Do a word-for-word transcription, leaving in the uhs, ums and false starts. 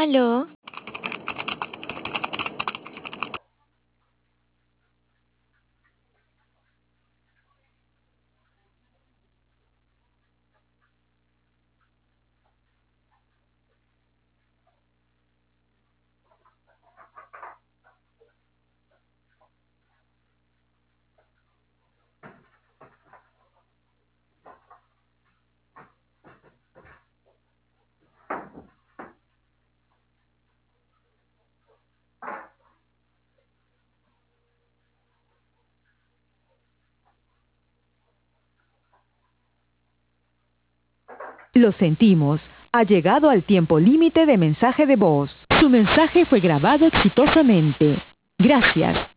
¿Aló? Lo sentimos. Ha llegado al tiempo límite de mensaje de voz. Su mensaje fue grabado exitosamente. Gracias.